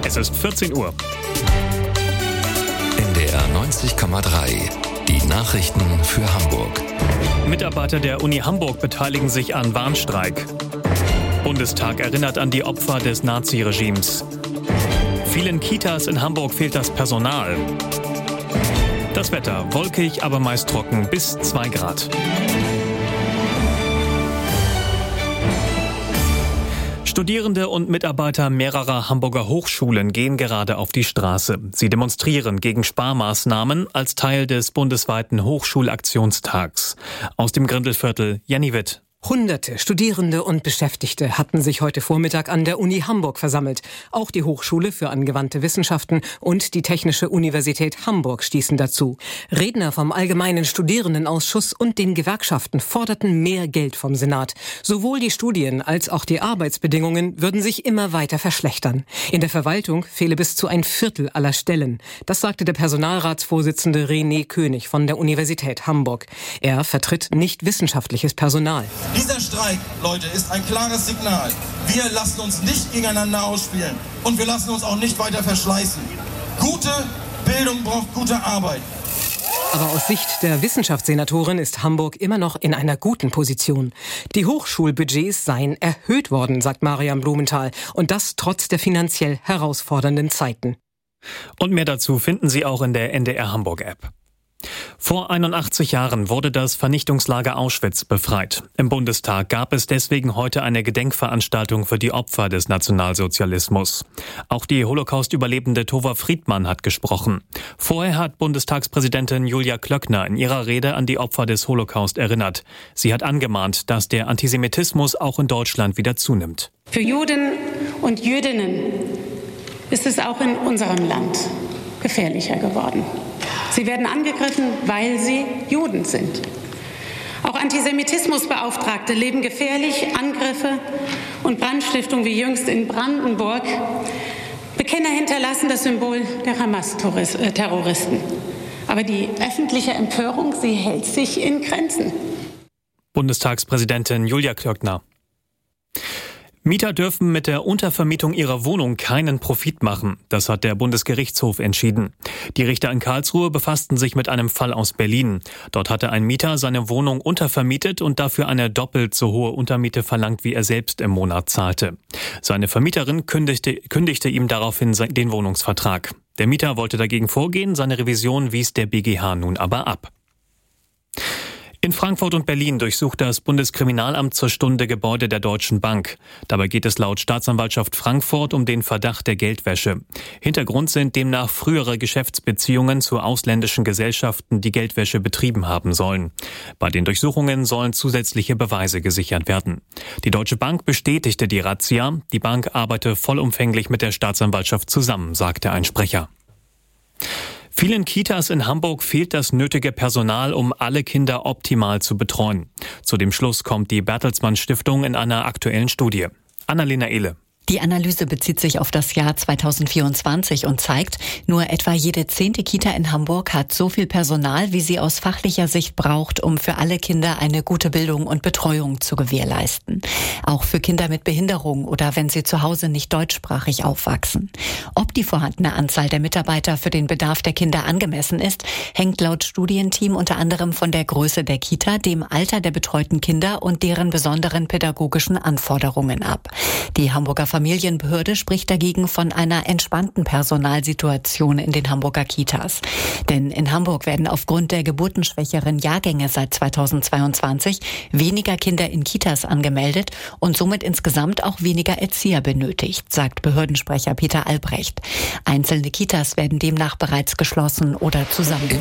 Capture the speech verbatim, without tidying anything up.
Es ist vierzehn Uhr. N D R neunzig Komma drei. Die Nachrichten für Hamburg. Mitarbeiter der Uni Hamburg beteiligen sich an Warnstreik. Bundestag erinnert an die Opfer des Naziregimes. Vielen Kitas in Hamburg fehlt das Personal. Das Wetter wolkig, aber meist trocken, bis zwei Grad. Studierende und Mitarbeiter mehrerer Hamburger Hochschulen gehen gerade auf die Straße. Sie demonstrieren gegen Sparmaßnahmen als Teil des bundesweiten Hochschulaktionstags. Aus dem Grindelviertel, Jenny Witt. Hunderte Studierende und Beschäftigte hatten sich heute Vormittag an der Uni Hamburg versammelt. Auch die Hochschule für angewandte Wissenschaften und die Technische Universität Hamburg stießen dazu. Redner vom Allgemeinen Studierendenausschuss und den Gewerkschaften forderten mehr Geld vom Senat. Sowohl die Studien als auch die Arbeitsbedingungen würden sich immer weiter verschlechtern. In der Verwaltung fehle bis zu ein Viertel aller Stellen. Das sagte der Personalratsvorsitzende René König von der Universität Hamburg. Er vertritt nicht wissenschaftliches Personal. Dieser Streik, Leute, ist ein klares Signal. Wir lassen uns nicht gegeneinander ausspielen und wir lassen uns auch nicht weiter verschleißen. Gute Bildung braucht gute Arbeit. Aber aus Sicht der Wissenschaftssenatorin ist Hamburg immer noch in einer guten Position. Die Hochschulbudgets seien erhöht worden, sagt Mariam Blumenthal. Und das trotz der finanziell herausfordernden Zeiten. Und mehr dazu finden Sie auch in der N D R Hamburg App. Vor einundachtzig Jahren wurde das Vernichtungslager Auschwitz befreit. Im Bundestag gab es deswegen heute eine Gedenkveranstaltung für die Opfer des Nationalsozialismus. Auch die Holocaust-Überlebende Tova Friedmann hat gesprochen. Vorher hat Bundestagspräsidentin Julia Klöckner in ihrer Rede an die Opfer des Holocaust erinnert. Sie hat angemahnt, dass der Antisemitismus auch in Deutschland wieder zunimmt. Für Juden und Jüdinnen ist es auch in unserem Land gefährlicher geworden. Sie werden angegriffen, weil sie Juden sind. Auch Antisemitismusbeauftragte leben gefährlich Angriffe und Brandstiftung wie jüngst in Brandenburg. Bekenner hinterlassen das Symbol der Hamas-Terroristen. Aber die öffentliche Empörung, sie hält sich in Grenzen. Bundestagspräsidentin Julia Klöckner. Mieter dürfen mit der Untervermietung ihrer Wohnung keinen Profit machen. Das hat der Bundesgerichtshof entschieden. Die Richter in Karlsruhe befassten sich mit einem Fall aus Berlin. Dort hatte ein Mieter seine Wohnung untervermietet und dafür eine doppelt so hohe Untermiete verlangt, wie er selbst im Monat zahlte. Seine Vermieterin kündigte, kündigte ihm daraufhin den Wohnungsvertrag. Der Mieter wollte dagegen vorgehen, seine Revision wies der B G H nun aber ab. In Frankfurt und Berlin durchsucht das Bundeskriminalamt zur Stunde Gebäude der Deutschen Bank. Dabei geht es laut Staatsanwaltschaft Frankfurt um den Verdacht der Geldwäsche. Hintergrund sind demnach frühere Geschäftsbeziehungen zu ausländischen Gesellschaften, die Geldwäsche betrieben haben sollen. Bei den Durchsuchungen sollen zusätzliche Beweise gesichert werden. Die Deutsche Bank bestätigte die Razzia. Die Bank arbeite vollumfänglich mit der Staatsanwaltschaft zusammen, sagte ein Sprecher. Vielen Kitas in Hamburg fehlt das nötige Personal, um alle Kinder optimal zu betreuen. Zu dem Schluss kommt die Bertelsmann Stiftung in einer aktuellen Studie. Annalena Ehle. Die Analyse bezieht sich auf das Jahr zweitausendvierundzwanzig und zeigt, nur etwa jede zehnte Kita in Hamburg hat so viel Personal, wie sie aus fachlicher Sicht braucht, um für alle Kinder eine gute Bildung und Betreuung zu gewährleisten. Auch für Kinder mit Behinderung oder wenn sie zu Hause nicht deutschsprachig aufwachsen. Ob die vorhandene Anzahl der Mitarbeiter für den Bedarf der Kinder angemessen ist, hängt laut Studienteam unter anderem von der Größe der Kita, dem Alter der betreuten Kinder und deren besonderen pädagogischen Anforderungen ab. Die Hamburger Familienbehörde spricht dagegen von einer entspannten Personalsituation in den Hamburger Kitas. Denn in Hamburg werden aufgrund der geburtenschwächeren Jahrgänge seit zweitausendzweiundzwanzig weniger Kinder in Kitas angemeldet und somit insgesamt auch weniger Erzieher benötigt, sagt Behördensprecher Peter Albrecht. Einzelne Kitas werden demnach bereits geschlossen oder zusammengelegt.